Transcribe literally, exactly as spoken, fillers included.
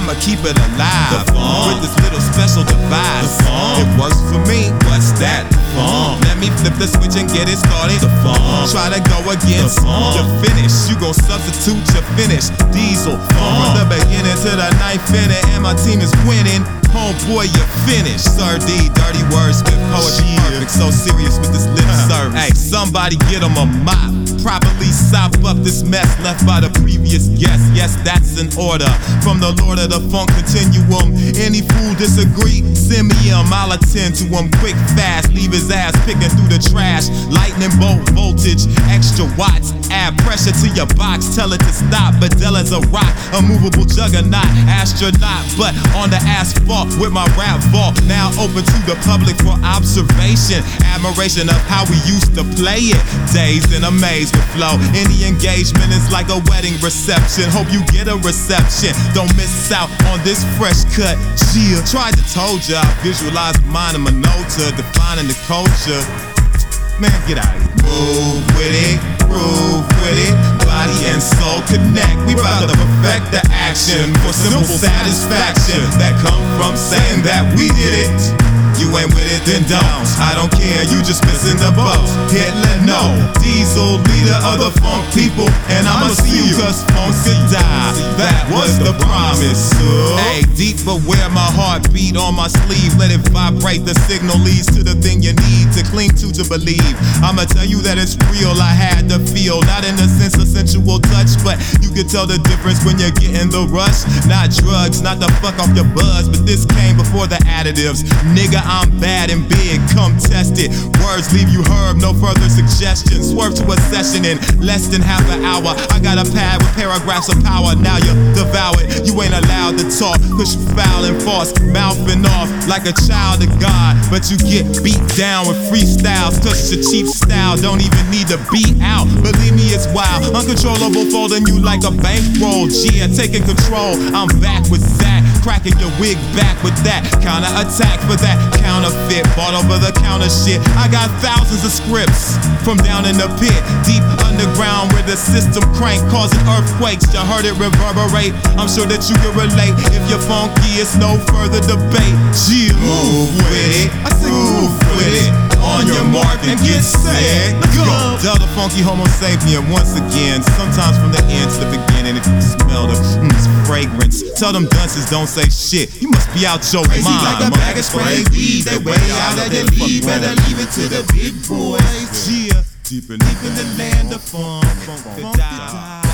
I'ma keep it alive The funk. with this little special device. The funk. It works for me. What's that? The funk. Let me flip the switch and get it started. The funk. Try to go against The funk. your finish. You gon' substitute your finish. Diesel from the beginning to the ninth inning, and my team is winning. Homeboy, you finished. Sir D, dirty words with poetry Yeah. perfect. So serious with this lip Uh-huh. service. Hey, somebody get him a mop. Properly sop up this mess left by the previous guest. Yes, that's an order from the Lord of the Funk Continuum. Any fool disagree, send me him, I'll attend to him quick, fast. Leave his ass picking through the trash. Lightning bolt voltage, extra watts. Add pressure to your box, tell it to stop. Badella's a rock, a movable juggernaut, astronaut, but on the asphalt with my rap vault. Now open to the public for observation. Admiration of how we used to play it. Dazed and amazed with flow. Any engagement is like a wedding reception. Hope you get a reception. Don't miss out on this fresh cut. Yeah, tried to told ya, I visualize mine and my nota, defining the culture. Man, get out of here. Move with it, groove with it. Body and soul connect. We bout to perfect the action for simple satisfaction that come from saying that we did it. You ain't with it, then don't. I don't care, you just missing the boat. Hit, let know. Diesel, leader of the funk people, and I'ma see you cause funk could die. That was the promise. Hey, deep but where my heart beat on my sleeve. Let it vibrate, the signal leads to the thing you need to cling to to believe. I'ma tell you that it's real, I had to feel. Not in the sense of sensual touch, but you can tell the difference when you're getting the rush. Not drugs, not the fuck off your buzz, but this came before the additives. Nigga, I'm bad and big, come test it. Words leave you herb, no further suggestions. Swerve to a session in less than half an hour. I got a pad with paragraphs of power, now you devour it. You ain't allowed to talk, cause you foul and false, mouthing off like a child of God. But you get beat down with freestyles, cause it's a cheap style, don't even need to beat out. Believe me, it's wild, uncontrollable, folding you like a bankroll. Yeah, taking control, I'm back with Zach, cracking your wig back with that counter attack for that counterfeit, bought over the counter shit. I got thousands of scripts from down in the pit, deep underground where the system crank, causing earthquakes. You heard it reverberate, I'm sure that you can relate. If you're funky, it's no further debate. Yeah, move with it, I say move with it. On your mark and get set, go. Delta Funky Homo Sapien once again. Sometimes from the end to the beginning, if you smell the mm, fragrance, tell them dunces don't say shit. You must be out your Crazy mind. like a bag of spray weed. They way out of their league. Better leave it to the big boys. Yeah, deep in, deep in the land of funk, funk, funk, funk, funk,